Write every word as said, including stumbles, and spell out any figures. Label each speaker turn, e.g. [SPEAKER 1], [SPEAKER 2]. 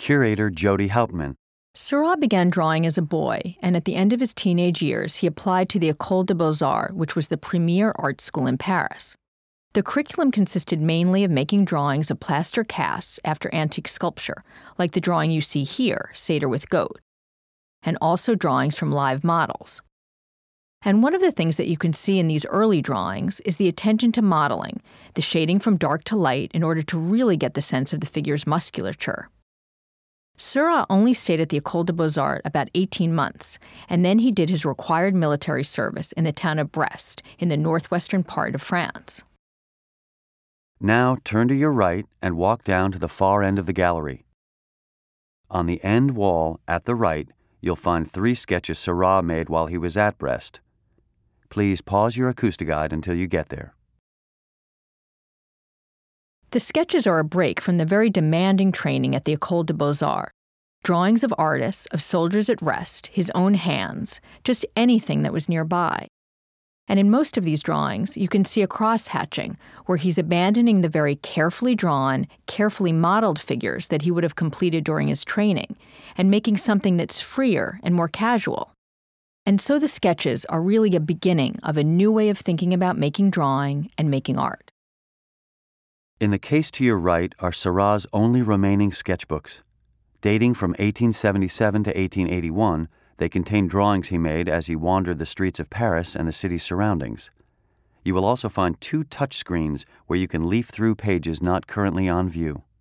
[SPEAKER 1] curator Jody Hauptmann.
[SPEAKER 2] Seurat began drawing as a boy, and at the end of his teenage years, he applied to the École des Beaux-Arts, which was the premier art school in Paris. The curriculum consisted mainly of making drawings of plaster casts after antique sculpture, like the drawing you see here, Satyr with Goat, and also drawings from live models. And one of the things that you can see in these early drawings is the attention to modeling, the shading from dark to light in order to really get the sense of the figure's musculature. Seurat only stayed at the École des Beaux-Arts about eighteen months, and then he did his required military service in the town of Brest, in the northwestern part of France.
[SPEAKER 1] Now turn to your right and walk down to the far end of the gallery. On the end wall, at the right, you'll find three sketches Seurat made while he was at Brest. Please pause your Acoustiguide until you get there.
[SPEAKER 2] The sketches are a break from the very demanding training at the École des Beaux-Arts. Drawings of artists, of soldiers at rest, his own hands, just anything that was nearby. And in most of these drawings, you can see a cross-hatching, where he's abandoning the very carefully drawn, carefully modeled figures that he would have completed during his training, and making something that's freer and more casual. And so the sketches are really a beginning of a new way of thinking about making drawing and making art.
[SPEAKER 1] In the case to your right are Seurat's only remaining sketchbooks. Dating from eighteen seventy-seven to eighteen eighty-one, they contain drawings he made as he wandered the streets of Paris and the city's surroundings. You will also find two touch screens where you can leaf through pages not currently on view.